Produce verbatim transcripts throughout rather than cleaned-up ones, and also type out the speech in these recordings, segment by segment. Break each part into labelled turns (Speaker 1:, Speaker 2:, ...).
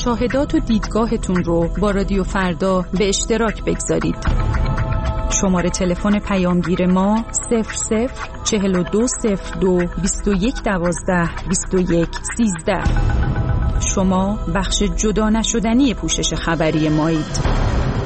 Speaker 1: مشاهدات و دیدگاهتون رو با رادیو فردا به اشتراک بگذارید. شماره تلفن پیامگیر ما صفر صفر چهل و دو صفر دو بیست و یک دوازده بیست و یک سیزده. شما بخش جدا نشدنی پوشش خبری مایید.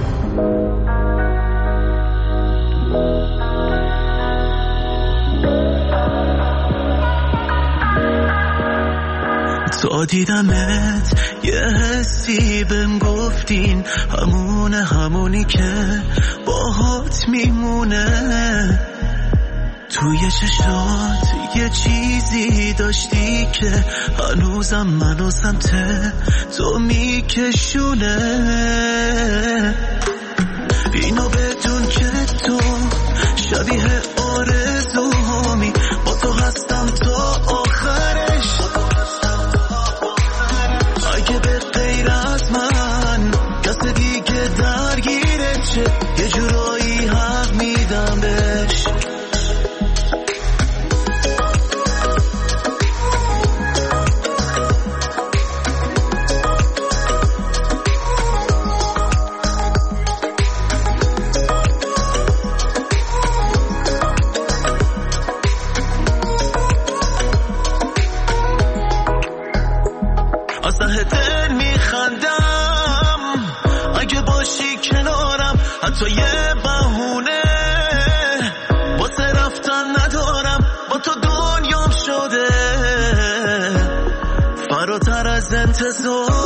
Speaker 2: تو دیدمت یه حسی بهم گفتین همونه همونی که باهات میمونه. توی چشات یه چیزی داشتی که هنوزم منو سمت تو میکشونه. اینو بدون که تو شبیه آرزوهامی، با تو هستم تا آخرش. اگه به غیر از من کس دیگه درگیره چه، یه جورایی حق میدم بهش. حتی یه بهونه واسه رفتن ندارم، با تو دنیام شده فراتر از انتظار.